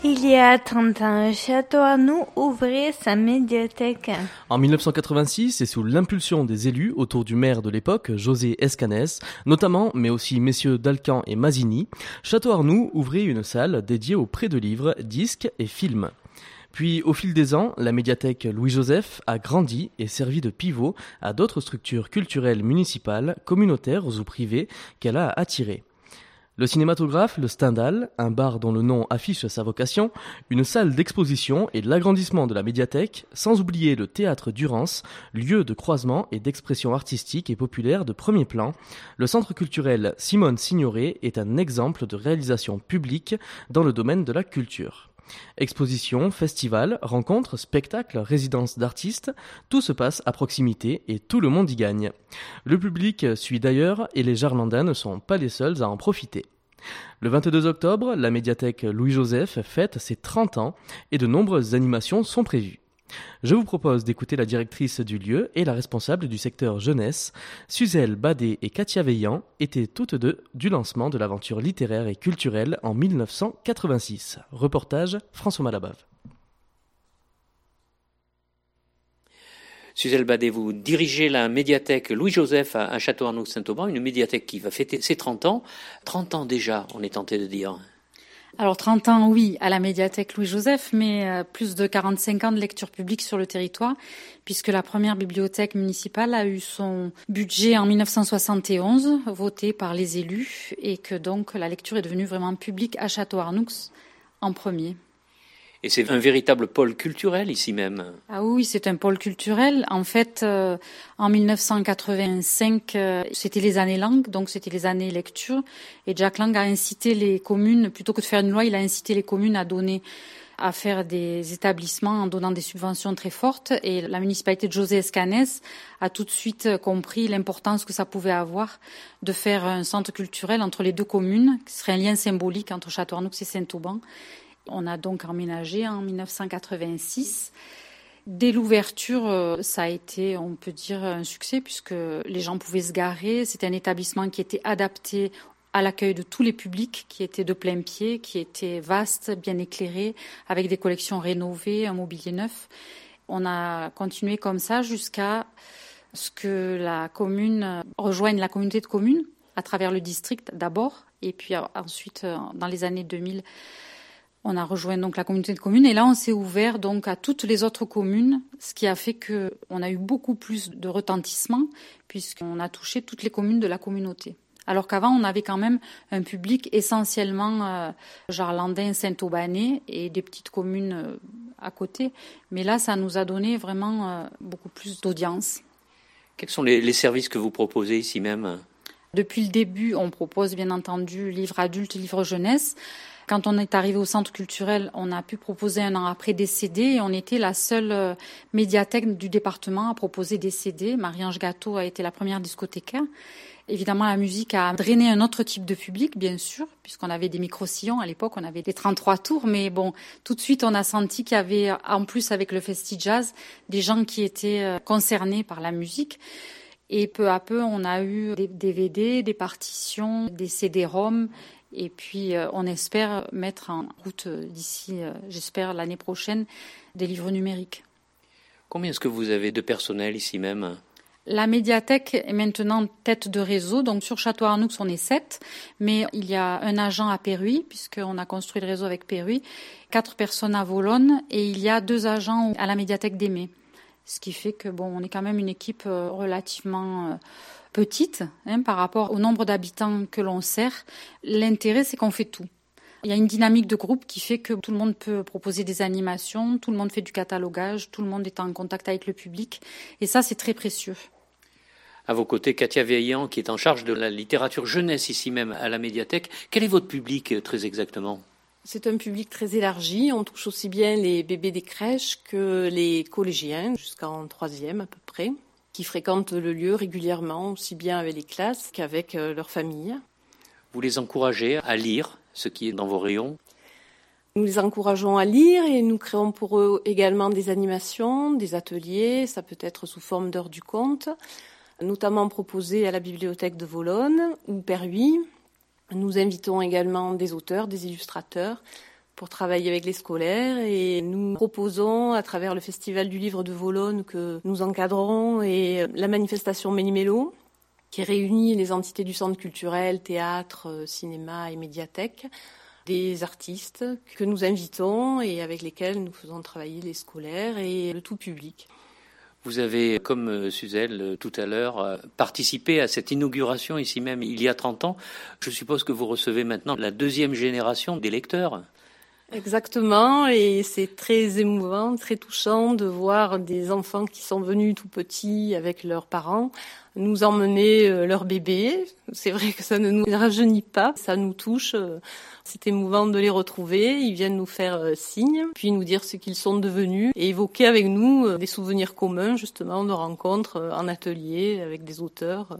Il y a 30 ans, Château-Arnoux ouvrait sa médiathèque. En 1986, et sous l'impulsion des élus autour du maire de l'époque, José Escanès, notamment, mais aussi messieurs Dalcan et Mazzini, Château-Arnoux ouvrit une salle dédiée aux prêts de livres, disques et films. Puis, au fil des ans, la médiathèque Louis-Joseph a grandi et servi de pivot à d'autres structures culturelles municipales, communautaires ou privées qu'elle a attirées. Le cinématographe, le Stendhal, un bar dont le nom affiche sa vocation, une salle d'exposition et de l'agrandissement de la médiathèque, sans oublier le théâtre Durance, lieu de croisement et d'expression artistique et populaire de premier plan, le centre culturel Simone Signoret est un exemple de réalisation publique dans le domaine de la culture. Expositions, festivals, rencontres, spectacles, résidences d'artistes, tout se passe à proximité et tout le monde y gagne. Le public suit d'ailleurs et les Jarlandins ne sont pas les seuls à en profiter. Le 22 octobre, la médiathèque Louis-Joseph fête ses 30 ans et de nombreuses animations sont prévues. Je vous propose d'écouter la directrice du lieu et la responsable du secteur jeunesse. Suzelle Badet et Katia Veillant étaient toutes deux du lancement de l'aventure littéraire et culturelle en 1986. Reportage François Malabave. Suzelle Badet, vous dirigez la médiathèque Louis-Joseph à Château-Arnoux-Saint-Auban, une médiathèque qui va fêter ses 30 ans. 30 ans déjà, on est tenté de dire. Alors 30 ans, oui, à la médiathèque Louis-Joseph, mais plus de 45 ans de lecture publique sur le territoire, puisque la première bibliothèque municipale a eu son budget en 1971, voté par les élus, et que donc la lecture est devenue vraiment publique à Château-Arnoux en premier. Et c'est un véritable pôle culturel ici même. Ah oui, c'est un pôle culturel. En fait, en 1985, c'était les années Lang, donc c'était les années lecture. Et Jack Lang a incité les communes, plutôt que de faire une loi, il a incité les communes à faire des établissements en donnant des subventions très fortes. Et la municipalité de José Escanès a tout de suite compris l'importance que ça pouvait avoir de faire un centre culturel entre les deux communes, qui serait un lien symbolique entre Château-Arnoux et Saint-Auban. On a donc emménagé en 1986. Dès l'ouverture, ça a été, on peut dire, un succès puisque les gens pouvaient se garer. C'était un établissement qui était adapté à l'accueil de tous les publics, qui était de plein pied, qui était vaste, bien éclairé, avec des collections rénovées, un mobilier neuf. On a continué comme ça jusqu'à ce que la commune rejoigne la communauté de communes à travers le district d'abord, et puis ensuite, dans les années 2000, on a rejoint donc la communauté de communes et là on s'est ouvert donc à toutes les autres communes, ce qui a fait que on a eu beaucoup plus de retentissement puisqu'on a touché toutes les communes de la communauté. Alors qu'avant on avait quand même un public essentiellement jarlandin, saint-aubanais et des petites communes à côté. Mais là ça nous a donné vraiment beaucoup plus d'audience. Quels sont les services que vous proposez ici même ? Depuis le début, on propose bien entendu livres adultes, livres jeunesse. Quand on est arrivé au centre culturel, on a pu proposer un an après des CD et on était la seule médiathèque du département à proposer des CD. Marie-Ange Gâteau a été la première discothécaire. Évidemment, la musique a drainé un autre type de public, bien sûr, puisqu'on avait des micro-sillons. À l'époque, on avait des 33 tours. Mais bon, tout de suite, on a senti qu'il y avait, en plus avec le Festi Jazz, des gens qui étaient concernés par la musique. Et peu à peu, on a eu des DVD, des partitions, des CD-ROM. Et puis, on espère mettre en route d'ici, j'espère, l'année prochaine, des livres numériques. Combien est-ce que vous avez de personnel ici même ? La médiathèque est maintenant tête de réseau. Donc, sur Château-Arnoux, on est 7. Mais il y a un agent à Péruy, puisqu'on a construit le réseau avec Péruy, 4 personnes à Volonne, et il y a 2 agents à la médiathèque d'Aimé. Ce qui fait que, bon, on est quand même une équipe relativement petite par rapport au nombre d'habitants que l'on sert. L'intérêt, c'est qu'on fait tout. Il y a une dynamique de groupe qui fait que tout le monde peut proposer des animations, tout le monde fait du catalogage, tout le monde est en contact avec le public. Et ça, c'est très précieux. À vos côtés, Katia Veillant, qui est en charge de la littérature jeunesse ici même à la médiathèque. Quel est votre public très exactement ? C'est un public très élargi. On touche aussi bien les bébés des crèches que les collégiens, jusqu'en 3e à peu près, qui fréquentent le lieu régulièrement, aussi bien avec les classes qu'avec leur famille. Vous les encouragez à lire ce qui est dans vos rayons ? Nous les encourageons à lire et nous créons pour eux également des animations, des ateliers, ça peut être sous forme d'heures du conte, notamment proposées à la bibliothèque de Volonne ou Péruy. Nous invitons également des auteurs, des illustrateurs pour travailler avec les scolaires et nous proposons à travers le Festival du Livre de Volonne que nous encadrons et la manifestation Méli-Mélo qui réunit les entités du centre culturel, théâtre, cinéma et médiathèque, des artistes que nous invitons et avec lesquels nous faisons travailler les scolaires et le tout public. Vous avez, comme Suzelle tout à l'heure, participé à cette inauguration ici même il y a 30 ans. Je suppose que vous recevez maintenant la deuxième génération des lecteurs. Exactement, et c'est très émouvant, très touchant de voir des enfants qui sont venus tout petits avec leurs parents nous emmener leur bébé. C'est vrai que ça ne nous rajeunit pas, ça nous touche. C'est émouvant de les retrouver, ils viennent nous faire signe, puis nous dire ce qu'ils sont devenus et évoquer avec nous des souvenirs communs justement de rencontres en atelier avec des auteurs.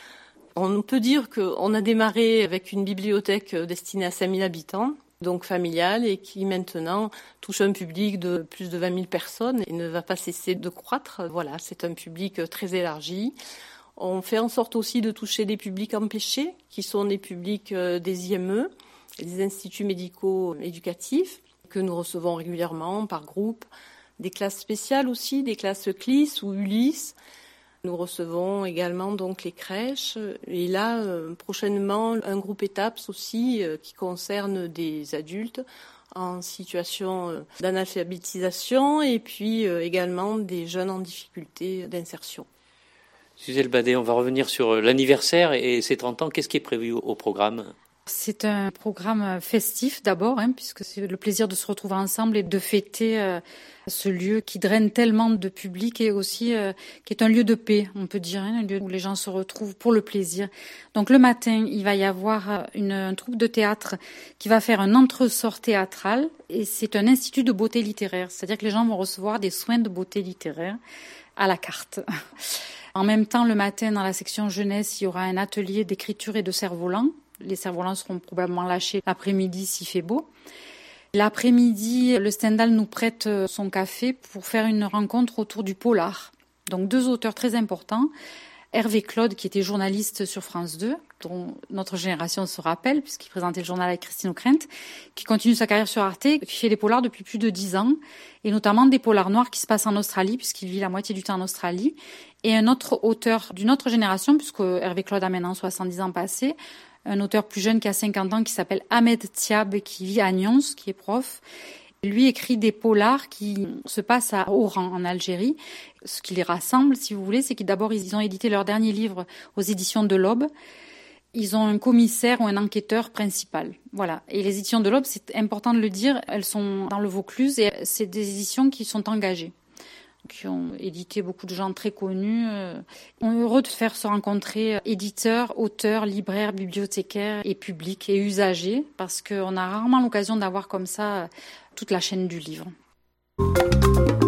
On peut dire qu'on a démarré avec une bibliothèque destinée à 5000 habitants, donc familiale, et qui maintenant touche un public de plus de 20 000 personnes et ne va pas cesser de croître. Voilà, c'est un public très élargi. On fait en sorte aussi de toucher des publics empêchés, qui sont des publics des IME, des instituts médicaux éducatifs, que nous recevons régulièrement par groupe, des classes spéciales aussi, des classes CLIS ou ULIS. Nous recevons également donc les crèches et là prochainement un groupe ETAPS aussi qui concerne des adultes en situation d'analphabétisation et puis également des jeunes en difficulté d'insertion. Suzelle Badet, on va revenir sur l'anniversaire et ses 30 ans. Qu'est-ce qui est prévu au programme ? C'est un programme festif d'abord, puisque c'est le plaisir de se retrouver ensemble et de fêter ce lieu qui draine tellement de public et aussi qui est un lieu de paix, on peut dire, un lieu où les gens se retrouvent pour le plaisir. Donc le matin, il va y avoir une troupe de théâtre qui va faire un entresort théâtral et c'est un institut de beauté littéraire, c'est-à-dire que les gens vont recevoir des soins de beauté littéraire à la carte. En même temps, le matin, dans la section jeunesse, il y aura un atelier d'écriture et de cerf-volant. Les cerfs-volants seront probablement lâchés l'après-midi s'il fait beau. L'après-midi, le Stendhal nous prête son café pour faire une rencontre autour du polar. Donc 2 auteurs très importants. Hervé Claude, qui était journaliste sur France 2, dont notre génération se rappelle, puisqu'il présentait le journal avec Christine O'Krent, qui continue sa carrière sur Arte, qui fait des polars depuis plus de 10 ans, et notamment des polars noirs qui se passent en Australie, puisqu'il vit la moitié du temps en Australie. Et un autre auteur d'une autre génération, puisque Hervé Claude a maintenant 70 ans passés, un auteur plus jeune qui a 50 ans, qui s'appelle Ahmed Thiab, qui vit à Nyons, qui est prof. Lui écrit des polars qui se passent à Oran, en Algérie. Ce qui les rassemble, si vous voulez, c'est qu'ils ont édité leur dernier livre aux éditions de l'Aube. Ils ont un commissaire ou un enquêteur principal. Voilà. Et les éditions de l'Aube, c'est important de le dire, elles sont dans le Vaucluse et c'est des éditions qui sont engagées, qui ont édité beaucoup de gens très connus. On est heureux de faire se rencontrer éditeurs, auteurs, libraires, bibliothécaires et publics et usagers, parce qu'on a rarement l'occasion d'avoir comme ça toute la chaîne du livre.